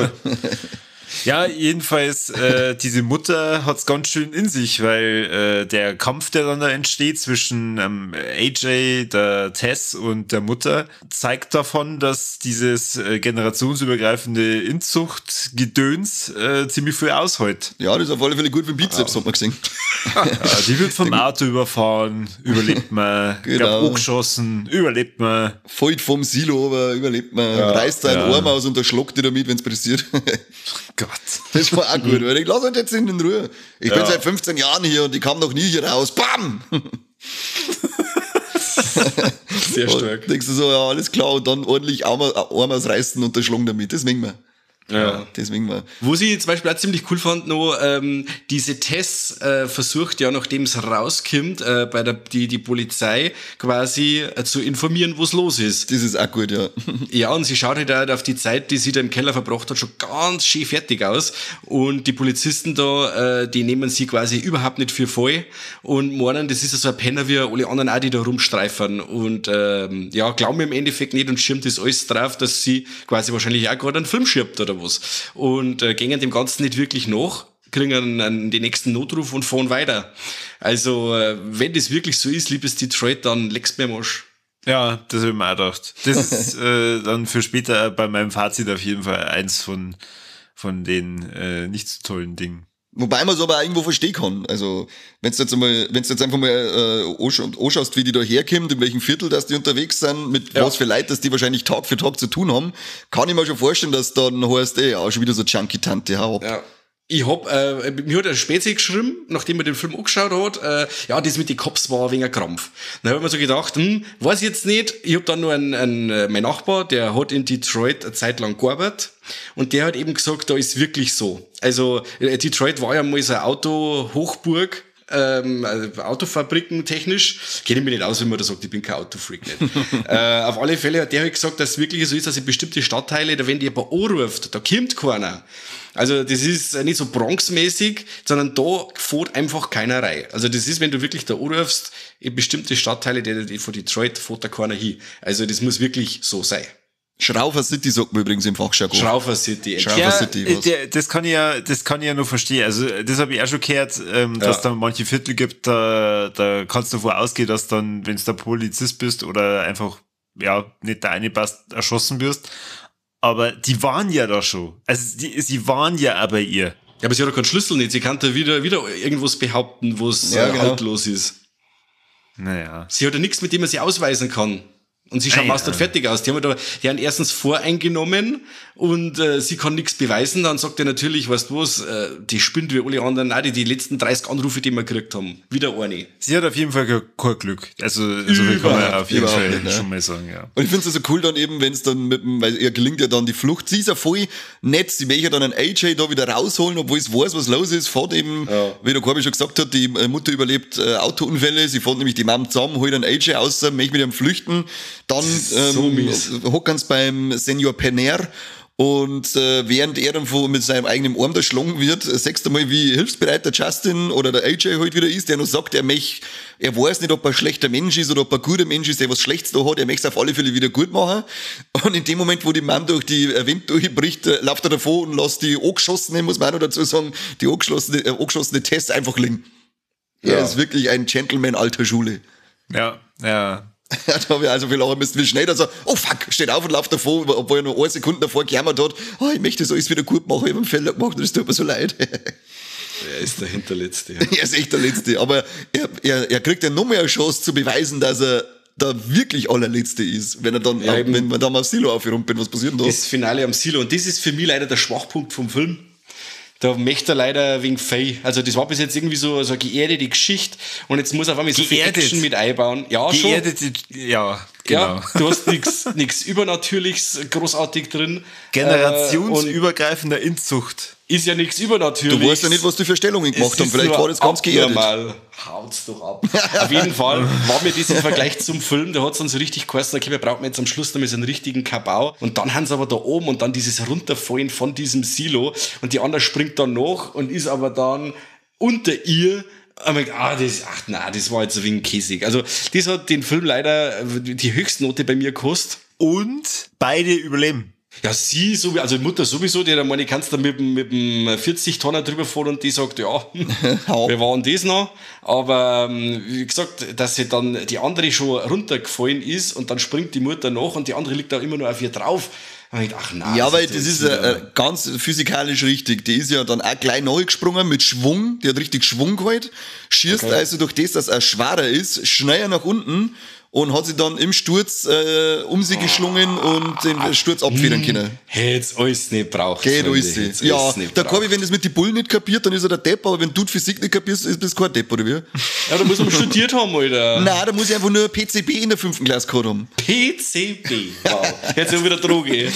Ja, jedenfalls, äh, diese Mutter hat's ganz schön in sich, weil äh, der Kampf, der dann da entsteht zwischen ähm, A J, der Tess und der Mutter, zeigt davon, dass dieses äh, generationsübergreifende Inzuchtgedöns äh, ziemlich viel aushält. Ja, das ist auf alle Fälle gut für den Bizeps, hat man gesehen. Ja, die wird vom Auto überfahren, überlebt man, Genau. glaub, angeschossen, überlebt man. Fällt vom Silo, aber überlebt man. Reißt seinen ja. Arm aus und erschlockt die damit, wenn es passiert. Gott. Das war auch gut, weil ich lass uns jetzt in Ruhe. Ich bin Ja. seit fünfzehn Jahren hier und ich kam noch nie hier raus. Bam! Sehr Und stark. denkst du so, ja, alles klar, und dann ordentlich Arm, Arm ausreißen und der Schlung damit. Das wingen wir. Ja. Das wingen wir. Wo sie zum Beispiel auch ziemlich cool fand, noch, ähm, diese Tess äh, versucht ja, nachdem es rauskommt, äh, bei der die, die Polizei quasi äh, zu informieren, was los ist. Das ist auch gut, ja. Ja, und sie schaut halt auch auf die Zeit, die sie da im Keller verbracht hat, schon ganz schön fertig aus. Und die Polizisten da, äh, die nehmen sie quasi überhaupt nicht für voll und meinen, das ist ja so ein Penner wie alle anderen auch, die da rumstreifern. Und ähm, ja, glauben im Endeffekt nicht und schirmt das alles drauf, dass sie quasi wahrscheinlich auch gerade einen Film schirbt oder was. Und äh, gehen dem Ganzen nicht wirklich nach, kriegen einen, einen, den nächsten Notruf und fahren weiter. Also, äh, wenn das wirklich so ist, liebes Detroit, dann leckst mir am Arsch. Ja, das habe ich mir auch gedacht. Das ist äh, dann für später bei meinem Fazit auf jeden Fall eins von, von den äh, nicht so tollen Dingen. Wobei man es aber auch irgendwo verstehen kann. Also, wenn du jetzt einmal, wenn du jetzt einfach mal äh, anscha- anschaust, wie die da herkommen, in welchem Viertel, dass die unterwegs sind, mit Ja. was für Leuten, dass die wahrscheinlich Tag für Tag zu tun haben, kann ich mir schon vorstellen, dass dann heißt, ey, auch schon wieder so Junkie-Tante, hau ab. Ja. Ich hab, äh, mir hat ein Spezi geschrieben, nachdem er den Film angeschaut hat, äh, ja, das mit den Cops war ein wenig ein Krampf. Dann hab ich mir so gedacht, hm, weiß ich jetzt nicht. Ich hab dann noch einen, einen, äh, mein Nachbar, der hat in Detroit eine Zeit lang gearbeitet und der hat eben gesagt, da ist wirklich so. Also, äh, Detroit war ja mal so eine Autohochburg, ähm, also Autofabriken technisch. Kenne ich mich nicht aus, wenn man da sagt, ich bin kein Autofreak nicht. äh, auf alle Fälle hat der halt gesagt, dass es wirklich so ist, dass in bestimmte Stadtteile, da wenn die jemand anruft, da kommt keiner. Also das ist nicht so bronxmäßig, sondern da fährt einfach keiner rein. Also das ist, wenn du wirklich da anrufst, in bestimmte Stadtteile die, die von Detroit fährt da keiner hin. Also das muss wirklich so sein. Schraufer City sagt man übrigens im Fachjargon. Schraufer City. Schraufer Ja, City, was? der, das kann ich ja, das kann ich ja nur verstehen. Also, das habe ich auch schon gehört, ähm, dass Ja. da manche Viertel gibt, da, da kannst du davon ausgehen, dass dann, wenn du der Polizist bist oder einfach, ja, nicht der eine passt, erschossen wirst. Aber die waren ja da schon. Also, die, sie waren ja auch bei ihr. Ja, aber sie hat ja keinen Schlüssel nicht. Sie kann da wieder, wieder irgendwas behaupten, was Ja, äh, genau. haltlos ist. Naja. Sie hat ja nichts, mit dem man sie ausweisen kann. Und sie schauen Nein, fast nicht äh. fertig aus. Die haben, da, die haben erstens voreingenommen und äh, sie kann nichts beweisen. Dann sagt er natürlich, weißt du was, äh, die spinnt wie alle anderen. Nein, die, die letzten dreißig Anrufe, die wir gekriegt haben. Wieder eine. Sie hat auf jeden Fall kein Glück. Also, so viel kann man auf jeden überhaupt Fall nicht, ne? schon mal sagen, ja. Und ich finde es so cool dann eben, wenn es dann mit dem, weil ihr gelingt ja dann die Flucht. Sie ist ja voll nett, sie möchte dann einen A J da wieder rausholen, obwohl es weiß, was los ist. Fährt eben, Ja. wie der Corby schon gesagt hat, die Mutter überlebt äh, Autounfälle. Sie fährt nämlich die Mom zusammen, holt einen A J raus, möchte mit ihm flüchten. Dann so ähm, mies. hocken sie beim Senior Penner. Und äh, während er dann von, mit seinem eigenen Arm da schlagen wird, äh, sagst du mal, wie hilfsbereit der Justin oder der A J halt wieder ist, der noch sagt, er möcht, er weiß nicht, ob er ein schlechter Mensch ist oder ob er ein guter Mensch ist, der was Schlechtes da hat, er möchte es auf alle Fälle wieder gut machen. Und in dem Moment, wo die Mom durch die Wand durchbricht, äh, läuft er davor und lässt die angeschossene, muss man auch noch dazu sagen, die angeschossene, äh, angeschossene Tess einfach liegen. Ja. Er ist wirklich ein Gentleman alter Schule. Ja, ja. Da habe ich also viel lachen müssen, wie schnell er so, oh fuck, steht auf und läuft davor, obwohl er noch eine Sekunde davor gejammert hat, oh, ich möchte das alles wieder gut machen, ich habe einen Fehler gemacht und es tut mir so leid. Er ist der Hinterletzte. Ja. Er ist echt der Letzte, aber er, er, er kriegt ja noch mehr eine Chance zu beweisen, dass er der wirklich allerletzte ist, wenn er dann, Ja, auch, eben. wenn man da mal aufs Silo aufgerumpelt, was passiert denn da? Das Finale am Silo. Und das ist für mich leider der Schwachpunkt vom Film. Da möchte er leider wegen Fey. Also das war bis jetzt irgendwie so, so eine geerdete Geschichte und jetzt muss er auf einmal so viel Geerdet. Action mit einbauen. Ja, schon. Geerdete, ja, genau. Ja, du hast nichts nix Übernatürliches großartig drin. Äh, und Generationsübergreifender Inzucht. ist ja nichts Übernatürliches. Du weißt ja nicht, was die für Stellungen gemacht Es haben, ist vielleicht nur war das ganz geerdet. abnormal. Haut's doch ab. Auf jeden Fall war mir das im Vergleich zum Film, da hat's dann so richtig geheißen, okay, wir brauchen jetzt am Schluss noch mal so einen richtigen Kabau. Und dann haben sie aber da oben und dann dieses Runterfallen von diesem Silo und die andere springt dann nach und ist aber dann unter ihr. Aber ah, das, ach nein, das war jetzt ein wenig käsig. Also das hat den Film leider die Höchstnote bei mir gekostet. Und beide überleben. Ja, sie, so, also die Mutter sowieso, die hat meine, kannst du mit, dem- mit dem vierzig Tonner drüber fahren und die sagt, ja, wir waren das noch. Aber ähm, wie gesagt, dass sie dann die andere schon runtergefallen ist und dann springt die Mutter nach und die andere liegt da immer nur auf ihr drauf. Und ich dachte, ach nein. Ja, weil das jetzt ist wieder- äh, ganz physikalisch richtig. Die ist ja dann auch gleich neu gesprungen mit Schwung. Die hat richtig Schwung geholt. Schießt Okay. also durch das, dass er schwerer ist, schneller nach unten und hat sie dann im Sturz äh, um sie geschlungen und den Sturz abfedern können. Hätt's alles nicht braucht. Geht Freunde, alles. hätt's Ja, alles nicht der braucht. Corby, wenn das mit die Bullen nicht kapiert, dann ist er der Depp, aber wenn du die Physik nicht kapierst, ist das kein Depp, oder wie? Ja, da muss man studiert haben, Alter. Nein, da muss ich einfach nur P C B in der fünften Klasse gehabt haben. P C B. Wow. Jetzt auch wieder Droge.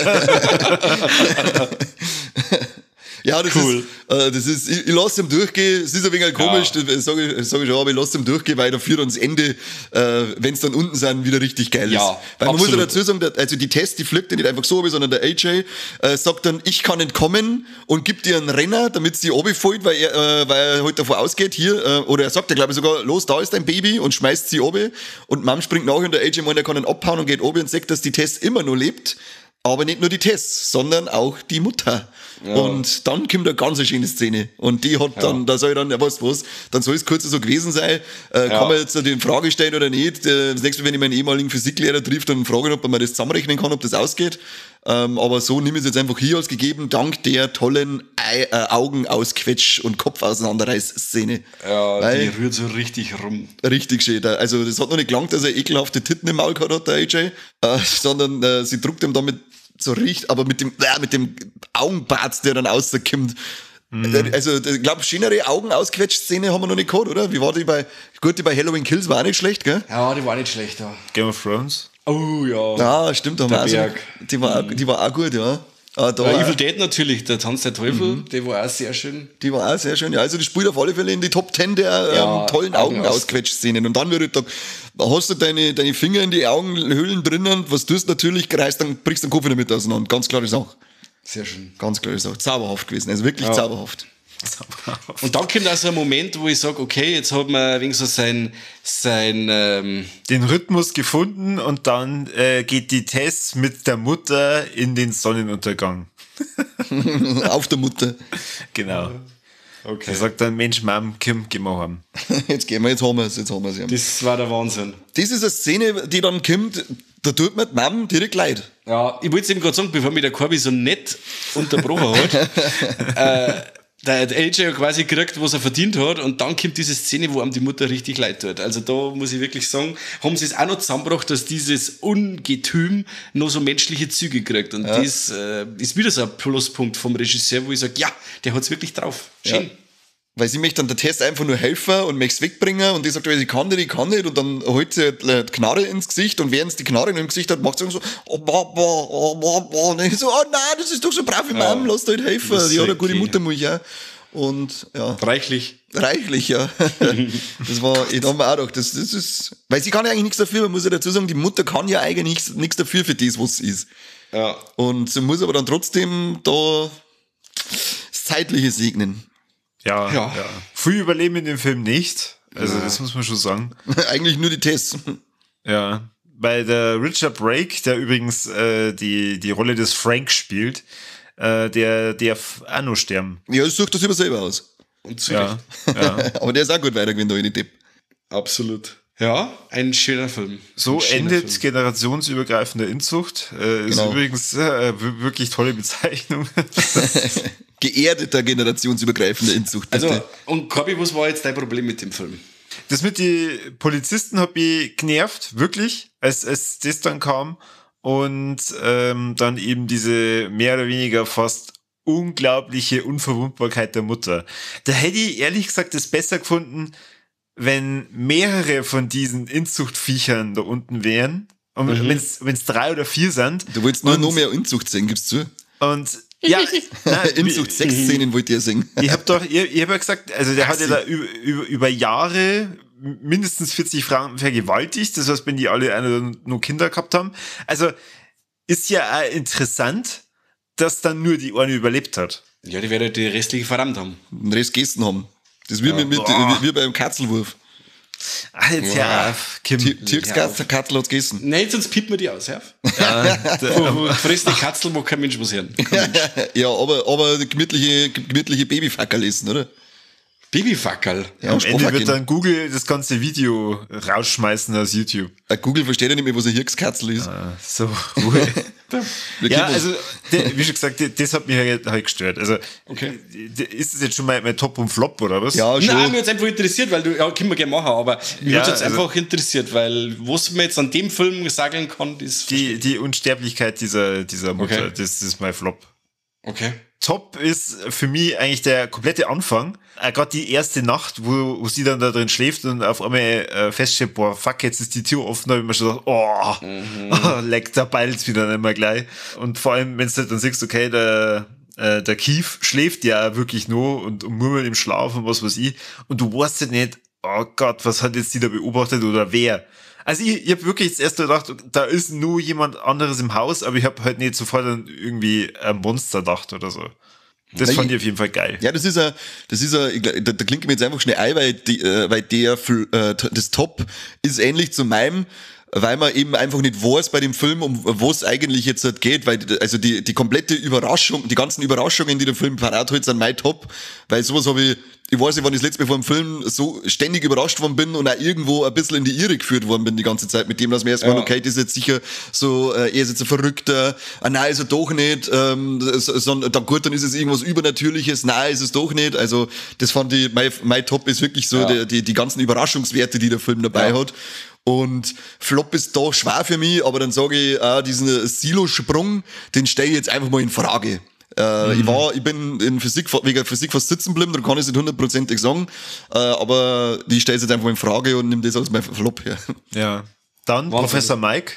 Ja, das Cool. ist, äh, das ist, ich, ich lasse ihm durchgehen, es ist ein wenig komisch, Ja. das sage ich, sag ich schon, aber ich lasse ihm durchgehen, weil dafür dann das Ende, äh, wenn es dann unten sind, wieder richtig geil ist. Ja, weil man muss ja absolut. dazu sagen, der, also die Test, die fliegt ja nicht einfach so, sondern der A J äh, sagt dann, ich kann entkommen und gibt ihr einen Renner, damit sie runterfällt, weil er, äh, weil er halt davon ausgeht, hier, äh, oder er sagt ja, glaube ich, sogar, los, da ist dein Baby und schmeißt sie runter und Mom springt nach und der A J meint, er kann ihn abhauen und geht runter und sagt, dass die Test immer noch lebt. Aber nicht nur die Tess, sondern auch die Mutter. Ja. Und dann kommt eine ganz schöne Szene. Und die hat dann, da soll ich dann, ja weißt du was, dann soll es kurz so gewesen sein. Äh, Ja. Kann man jetzt die Frage stellen oder nicht? Äh, Das nächste Mal, wenn ich meinen ehemaligen Physiklehrer trifft, dann frage ich, ob man das zusammenrechnen kann, ob das ausgeht. Ähm, aber so nehme ich es jetzt einfach hier als gegeben, dank der tollen Ei, äh, Augen ausquetsch und Kopf auseinanderreiß-Szene. Ja, Weil- die rührt so richtig rum. Richtig schön. Da- Also das hat noch nicht gelangt, dass er ekelhafte Titten im Maul gehabt hat, der A J, äh, sondern äh, sie druckt ihm damit so richtig, aber mit dem, äh, mit dem Augenbart, der dann rauskommt. Äh, Also ich glaube, schönere Augen ausquetscht Szene haben wir noch nicht gehabt, oder? Wie war die bei, gut, die bei Halloween Kills war auch nicht schlecht, gell? Ja, die war nicht schlecht, ja. Game of Thrones. Oh ja. Ja, stimmt, da haben wir Der auch so, Berg. die war, auch, die war auch gut, ja. Ah, da Ja, war, Evil Dead natürlich, der Tanz der Teufel, der war auch sehr schön. die war auch sehr schön. Ja, also die spielt auf alle Fälle in die Top Ten der Ja, ähm, tollen Augen aus- Augenausquetsch-Szenen. Und dann wird halt da, hast du deine, deine Finger in die Augenhöhlen drinnen, was tust natürlich, reißt, dann brichst du den Kopf wieder mit auseinander. Ganz klare Sache. Sehr schön. Ganz klare Sache. Zauberhaft gewesen, also wirklich Ja. zauberhaft. Und dann kommt auch so ein Moment, wo ich sage, okay, jetzt hat man ein wenig so sein, sein ähm, Den Rhythmus gefunden und dann äh, geht die Tess mit der Mutter in den Sonnenuntergang. Auf der Mutter. Genau. okay. Er sagt dann, Mensch, Mom, komm, geh mal heim. Jetzt gehen wir, jetzt haben wir es, jetzt haben wir es. Ja. Das war der Wahnsinn. Das ist eine Szene, die dann kommt, da tut mir die Mom direkt leid. Ja, ich wollte es eben gerade sagen, bevor mich der Corby so nett unterbrochen hat. äh, der A J ja quasi gekriegt, was er verdient hat, und dann kommt diese Szene, wo ihm die Mutter richtig leid tut. Also da muss ich wirklich sagen, haben sie es auch noch zusammengebracht, dass dieses Ungetüm noch so menschliche Züge kriegt. Und ja. das äh, ist wieder so ein Pluspunkt vom Regisseur, wo ich sage, ja, der hat's wirklich drauf. Schön. Ja. Weil sie möchte dann der Test einfach nur helfen und möchte es wegbringen, und die sagt, ich kann nicht, ich kann nicht, und dann holt sie die Knarre ins Gesicht, und während sie die Knarre im Gesicht hat, macht sie so, oh, boah, boah, oh, boah, boah. Und ich so, oh nein, das ist doch so brave ja. Mom, lass dir halt helfen, die hat eine gute Muttermilch, ja. Und, ja. Reichlich. Reichlich, ja. Das war, ich habe mir auch gedacht, das, das ist, weil sie kann ja eigentlich nichts dafür, man muss ja dazu sagen, die Mutter kann ja eigentlich nichts, nichts dafür für das, was sie ist. Ja. Und sie muss aber dann trotzdem da das Zeitliche segnen. Ja, ja. ja. Viel überleben in dem Film nicht. Also, ja. das muss man schon sagen. Eigentlich nur die Tests. Ja. Weil der Richard Brake, der übrigens äh, die, die Rolle des Frank spielt, äh, der darf auch noch sterben. Ja, das sucht das über selber aus. Und zurecht. Ja, ja. Aber der ist auch gut weitergewinnt, da in die Depp. Absolut. Ja, ein schöner Film. So schöner endet Film. Generationsübergreifende Inzucht. Äh, ist Genau. übrigens äh, wirklich tolle Bezeichnung. Geerdeter generationsübergreifende Inzucht. Bitte. Also, und Corby, was war jetzt dein Problem mit dem Film? Das mit den Polizisten hat mich genervt, wirklich, als, als das dann kam. Und ähm, dann eben diese mehr oder weniger fast unglaubliche Unverwundbarkeit der Mutter. Da hätte ich ehrlich gesagt das besser gefunden, wenn mehrere von diesen Inzuchtviechern da unten wären. Und mhm. wenn es drei oder vier sind. Du wolltest nur noch mehr Inzucht sehen, gibst du? Und ja, Inzucht sechs Szenen wollt ihr singen. Ich hab doch, ich, ich hab ja gesagt, also der hat ja da über, über, über Jahre mindestens vierzig Frauen vergewaltigt, das heißt, wenn die alle eine, nur Kinder gehabt haben. Also ist ja auch interessant, dass dann nur die eine überlebt hat. Ja, die werden die restliche verrammt haben. Den Rest gegessen haben. Das ist wie, Ja, mit, mit, boah. wie, wie beim Katzelwurf. Ach, jetzt ja, Kim. Türks Katzel, Katzel hat's gegessen. Nein, sonst piept man die aus, ja? Ja, Wo frisst die Katzel, wo kein Mensch was hören. Ja, aber, aber gemütliche, gemütliche Babyfackerl essen, oder? Babyfackerl. Ja, Am Ende Strohfackeln. wird dann Google das ganze Video rausschmeißen aus YouTube. Äh, Google versteht ja nicht mehr, was ein Hirkskatzel ist. Ah, so, Ruhe. Wir Ja, kennen also, der, wie schon gesagt, das hat mich halt, halt gestört. Also, Okay. ist das jetzt schon mal mein Top und Flop, oder was? Ja, schon. Nein, mir hat's einfach interessiert, weil du, ja, können wir gerne machen, aber mir Ja, hat's jetzt also- einfach interessiert, weil was man jetzt an dem Film sagen kann, ist. Die, die Unsterblichkeit dieser, dieser Mutter, Okay. das ist mein Flop. Okay. Top ist für mich eigentlich der komplette Anfang. Äh, Gerade die erste Nacht, wo, wo sie dann da drin schläft und auf einmal äh, feststellt, boah, fuck, jetzt ist die Tür offen, da hab ich mir schon gedacht, oh, Mhm. oh leck, da beilt's wieder nicht mehr gleich. Und vor allem, wenn du halt dann siehst, okay, der, äh, der Keith schläft ja wirklich nur und, und murmelt im Schlaf und was weiß ich. Und du weißt ja nicht, oh Gott, was hat jetzt die da beobachtet oder wer? Also ich, ich habe wirklich das erste gedacht, da ist nur jemand anderes im Haus, aber ich habe halt nicht sofort an irgendwie ein Monster gedacht oder so. Das Nein, fand ich auf jeden Fall geil. Ja, das ist ein, das ist ein, ich glaub, da, da klingt mir jetzt einfach schnell ein, weil, die, äh, weil der, äh, das Top ist ähnlich zu meinem, weil man eben einfach nicht weiß bei dem Film, um was eigentlich jetzt halt geht, weil, also die, die komplette Überraschung, die ganzen Überraschungen, die der Film parat hat, sind mein Top, weil sowas habe ich, ich weiß nicht, wann ich das letzte Mal vor dem Film so ständig überrascht worden bin und auch irgendwo ein bisschen in die Irre geführt worden bin die ganze Zeit mit dem, dass mir erstmal, Ja. okay, das ist jetzt sicher so, äh, er ist jetzt ein Verrückter, ah, nein, ist er doch nicht, ähm, so, so, dann gut, dann ist es irgendwas Übernatürliches, nein, ist es doch nicht, also das fand ich, mein, mein Top ist wirklich so, Ja. die, die, die ganzen Überraschungswerte, die der Film dabei Ja. hat. Und Flop ist da schwer für mich, aber dann sage ich, ah, diesen Silo-Sprung, den stelle ich jetzt einfach mal in Frage. Äh, Mhm. Ich war, ich bin in Physik, wegen Physik fast sitzen geblieben, da kann ich es nicht hundertprozentig sagen, äh, aber ich stelle es jetzt einfach mal in Frage und nehme das als mein Flop her. Ja. Dann Wahnsinn. Professor Mike.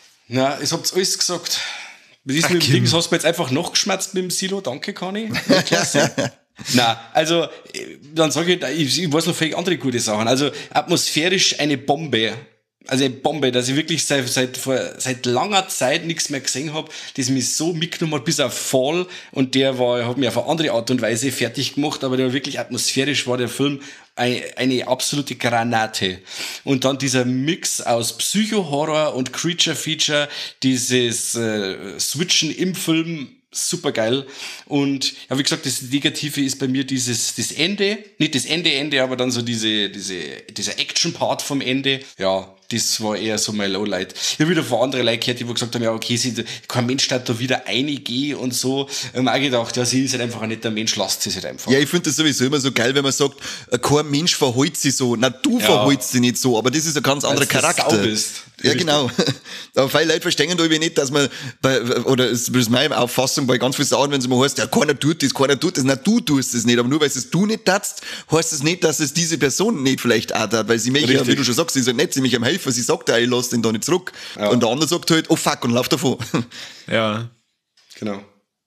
Na, ich hab's alles gesagt. Mit Ach, diesem mit dem Kim. Ding, das hast du mir jetzt einfach noch geschmerzt mit dem Silo. Danke, Conny. Klasse. Na, also, äh, dann sage ich, ich, ich weiß noch völlig andere gute Sachen. Also, atmosphärisch eine Bombe. Also eine Bombe, dass ich wirklich seit, seit, vor, seit langer Zeit nichts mehr gesehen habe, das mich so mitgenommen hat, bis auf Fall. Und der war, hat mich auf eine andere Art und Weise fertig gemacht, aber der war wirklich atmosphärisch, war der Film eine, eine absolute Granate. Und dann dieser Mix aus Psycho-Horror und Creature-Feature, dieses äh, Switchen im Film super geil. Und ja, wie gesagt, das Negative ist bei mir dieses das Ende. Nicht das Ende, Ende, aber dann so diese, diese, dieser Action-Part vom Ende. Ja, das war eher so mein Lowlight. Ich habe wieder von anderen Leuten gehört, die gesagt haben, ja, okay, sie, kein Mensch hat da wieder eingehen und so. Ich habe mir auch gedacht, ja, sie ist halt einfach ein netter Mensch, lasst sie halt einfach. Ja, ich finde das sowieso immer so geil, wenn man sagt, kein Mensch verhält sich so. Na, du Ja. verhältst dich nicht so, aber das ist ein ganz anderer Weil du Charakter. Sau bist. Ja, genau. Aber viele Leute verstehen da irgendwie nicht, dass man, bei, oder das ist meine Auffassung bei ganz vielen Sachen, wenn es immer heißt, ja, keiner tut das, keiner tut das, na, du tust es nicht, aber nur weil es du nicht tatst, heißt es nicht, dass es diese Person nicht vielleicht auch tat, weil sie mich, ja, Richtig. wie du schon sagst, sie ist halt nicht ziemlich am Helfer, sie sagt auch, ich lass den da nicht zurück. Ja. Und der andere sagt halt, oh fuck, und lauf davon. Ja. Genau.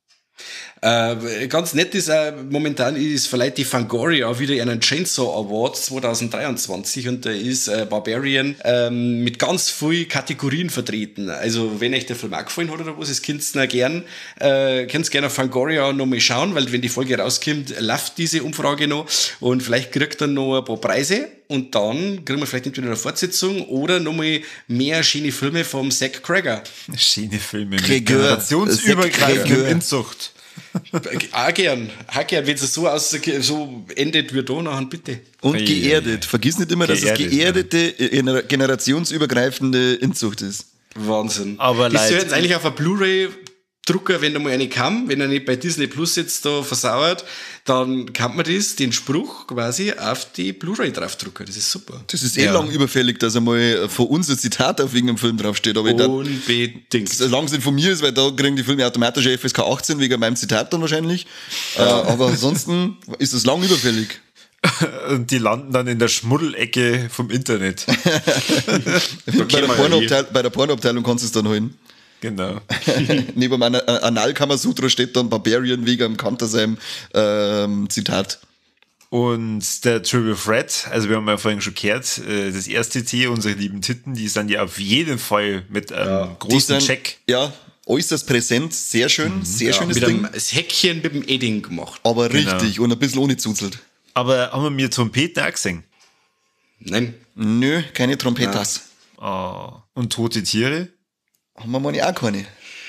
Äh, ganz nett ist, äh, momentan ist verleiht die Fangoria wieder einen Chainsaw Award zwanzig dreiundzwanzig und da ist äh, Barbarian ähm, mit ganz vielen Kategorien vertreten. Also wenn euch der Film auch gefallen hat oder was, das könnt ihr gern, äh, könnt ihr gerne auf Fangoria noch mal schauen, weil wenn die Folge rauskommt, läuft diese Umfrage noch und vielleicht kriegt er noch ein paar Preise und dann kriegen wir vielleicht entweder eine Fortsetzung oder nochmal mehr schöne Filme vom Zack Cregger. Schöne Filme mit Krieger. generationsübergreifendem Krieger. Inzucht. Auch gern, auch gern, wenn es so, aus, so endet wie da, nachher bitte. Und Ei, geerdet. Vergiss nicht immer, dass Geerdet, es geerdete, äh, generationsübergreifende Inzucht ist. Wahnsinn. Aber das leid- soll jetzt eigentlich auf ein Blu-ray-Drucker, wenn da mal eine kam, wenn er nicht bei Disney Plus jetzt da versauert, dann kann man das, den Spruch quasi auf die Blu-ray draufdrucken. Das ist super. Das ist eh Ja. lang überfällig, dass einmal von uns ein Zitat auf irgendeinem Film draufsteht. Aber ich dachte, Unbedingt. solange es nicht von mir ist, weil da kriegen die Filme automatisch F S K achtzehn wegen meinem Zitat dann wahrscheinlich. Äh, aber ansonsten ist es lang überfällig. Und die landen dann in der Schmuddelecke vom Internet. bei, der wir ja Pornoabteil bei der Pornoabteilung kannst du es dann holen. Genau. Neben meinem Analkamasutra steht dann Barbarian wegen am Kantersheim ähm, Zitat. Und der Triple Threat, also wir haben ja vorhin schon gehört, äh, das erste T, unsere lieben Titten, die sind ja auf jeden Fall mit einem Die großen sind, Check. Ja, äußerst präsent, sehr schön, sehr schönes Mit Ding. einem, das Häkchen mit dem Edding gemacht. Aber Genau. richtig und ein bisschen ohne Zuzelt. Aber haben wir mir Trompeten auch gesehen? Nein. Nö, keine Trompetas. Oh. Und tote Tiere? Haben wir meine auch keine.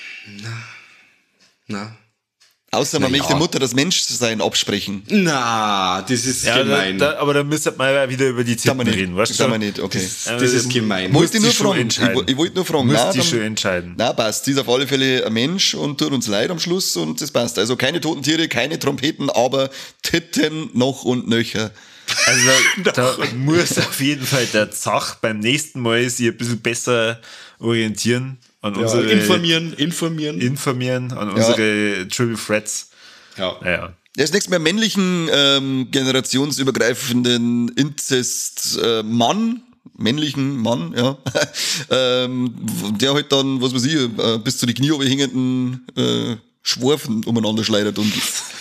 Na. Außer man Na möchte ja. Mutter das Menschsein absprechen. Na, das ist Ja, da, gemein. da, aber da müsste man ja wieder über die Sagen wir Titten nicht. reden, weißt du? Sagen wir nicht, okay. das, das ist gemein. Muss Wollte die nur schon fragen. Ich, entscheiden. wo- ich wollte nur fragen. Muss Nein, die dann- schon entscheiden. Na, passt. Die ist auf alle Fälle ein Mensch und tut uns leid am Schluss und das passt. Also keine toten Tiere, keine Trompeten, aber Titten noch und nöcher. Also da, da muss auf jeden Fall der Zach beim nächsten Mal sich ein bisschen besser orientieren an Ja, unsere informieren, informieren. informieren an unsere Triple Threats. ja. Naja. Der ist nächstes Mal männlichen, ähm, generationsübergreifenden Inzest-Mann, männlichen Mann, ja, ähm, der halt dann, was weiß ich, äh, bis zu die Knie hängenden äh, Schworfen umeinander schleudert und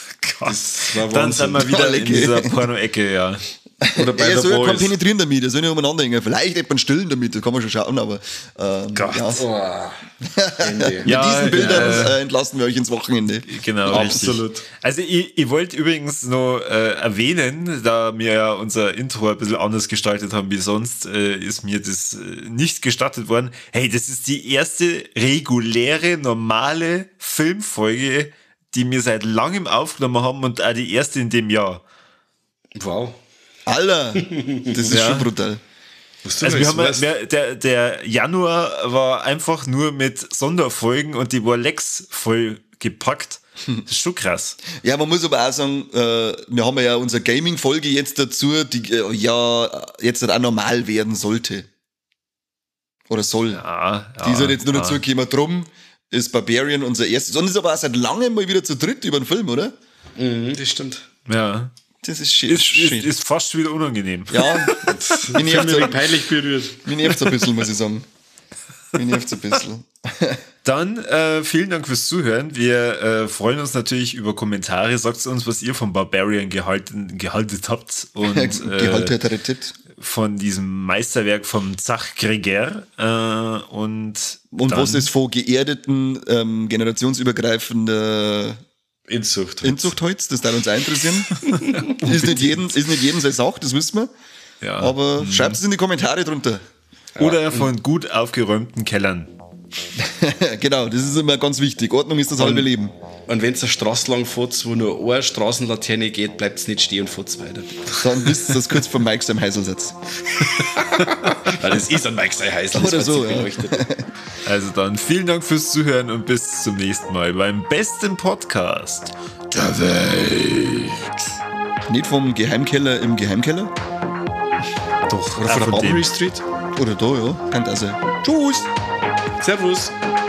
Das war Dann sind wir wieder in Lecke. dieser Porno-Ecke, ja. Oder bei er The soll ja kein Boys. penetrieren damit, er soll nicht umeinander hängen. Vielleicht etwas stillen damit, das kann man schon schauen, aber ähm, Gott. ja. Oh, Ende. Ja, Mit diesen Bildern äh, äh, entlassen wir euch ins Wochenende. Genau, Absolut. richtig. Also ich, ich wollte übrigens noch äh, erwähnen, da wir ja unser Intro ein bisschen anders gestaltet haben wie sonst, äh, ist mir das äh, nicht gestattet worden. Hey, das ist die erste reguläre, normale Filmfolge, die wir seit langem aufgenommen haben und auch die erste in dem Jahr. Wow. Alter, das ist Ja. schon brutal. Was du Also wir weißt, haben, ja- weißt. wir, der, der Januar war einfach nur mit Sonderfolgen und die war Lex voll gepackt. Das ist schon krass. Ja, man muss aber auch sagen, äh, wir haben ja unsere Gaming-Folge jetzt dazu, die äh, ja jetzt halt auch normal werden sollte. Oder soll. Ja, ja, Die ist halt jetzt nur ja. dazu gekommen. Drum ist Barbarian unser erstes. Und ist aber auch seit langem mal wieder zu dritt über einen Film, oder? Mhm, das stimmt. Ja. Das ist shit. Ist, ist, shit. ist fast wieder unangenehm. Ja, mich Ich habe nervt's mich ein- peinlich berührt. mich nervt's ein bisschen, muss ich sagen. Mich nervt's ein bisschen. Dann äh, vielen Dank fürs Zuhören. Wir äh, freuen uns natürlich über Kommentare. Sagt uns, was ihr von Barbarian gehalten, gehalten habt und äh, Gehalterität. von diesem Meisterwerk vom Zach Greger. Äh, und Und dann, was ist von geerdeten, ähm, generationsübergreifender Inzucht. Inzuchtholz? Das darf uns auch interessieren. ist, nicht jeden, ist nicht jedem seine Sache, das wissen wir. Ja. Aber schreibt es in die Kommentare drunter. Oder von gut aufgeräumten Kellern. Genau, das ist immer ganz wichtig. Ordnung ist das halbe Leben. Und wenn es eine Straße lang fährt, wo nur eine Straßenlaterne geht, bleibt es nicht stehen und fährt weiter. Dann wisst ihr, dass kurz vor Mike seinem Heisel sitzt. Weil das ist ein Mike sein Heisel. Oder so, ja. Also dann vielen Dank fürs Zuhören und bis zum nächsten Mal beim besten Podcast der Welt. Nicht vom Geheimkeller im Geheimkeller? Doch, Oder von der Mulberry Street. Oder da, ja. Kann das sein. Tschüss! Servus!